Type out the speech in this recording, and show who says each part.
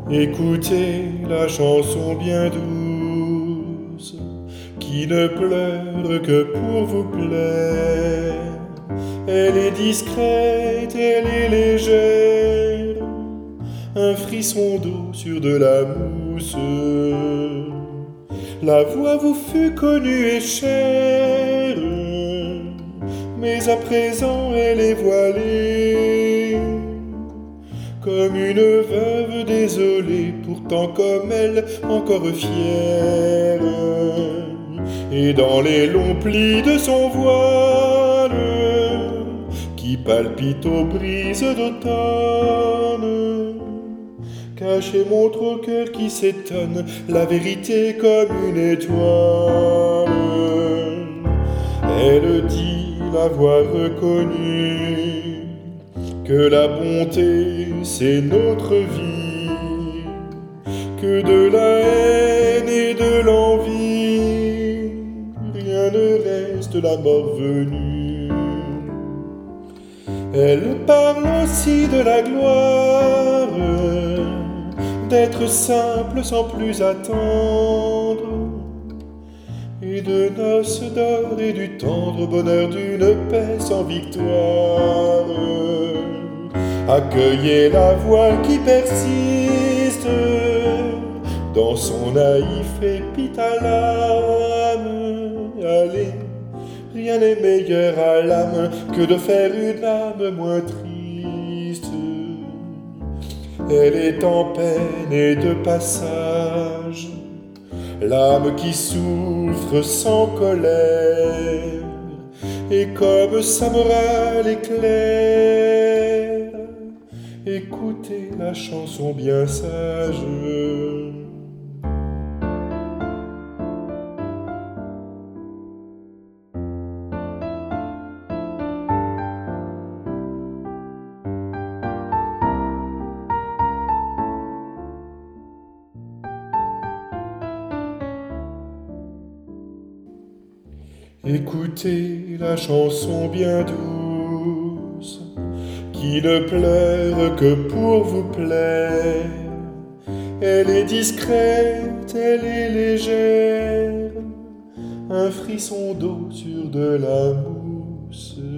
Speaker 1: Écoutez la chanson bien douce, qui ne pleure que pour vous plaire. Elle est discrète, elle est légère, un frisson d'eau sur de la mousse. La voix vous fut connue et chère, mais à présent elle est voilée, comme une veuve désolée, pourtant comme elle encore fière. Et dans les longs plis de son voile, qui palpite aux brises d'automne, caché montre au cœur qui s'étonne la vérité comme une étoile. Elle dit l'avoir reconnue, que la bonté c'est notre vie, que de la haine et de l'envie rien ne reste la mort venue. Elle parle aussi de la gloire, d'être simple sans plus attendre, et de noces d'or et du tendre bonheur d'une paix sans victoire. Accueillez la voix qui persiste dans son naïf épithalame. Allez, rien n'est meilleur à l'âme que de faire une âme moins triste. Elle est en peine et de passage, l'âme qui souffre sans colère, et comme sa morale est claire, écoutez la chanson bien sage. Écoutez la chanson bien douce, qui ne pleure que pour vous plaire. Elle est discrète, elle est légère, un frisson d'eau sur de la mousse.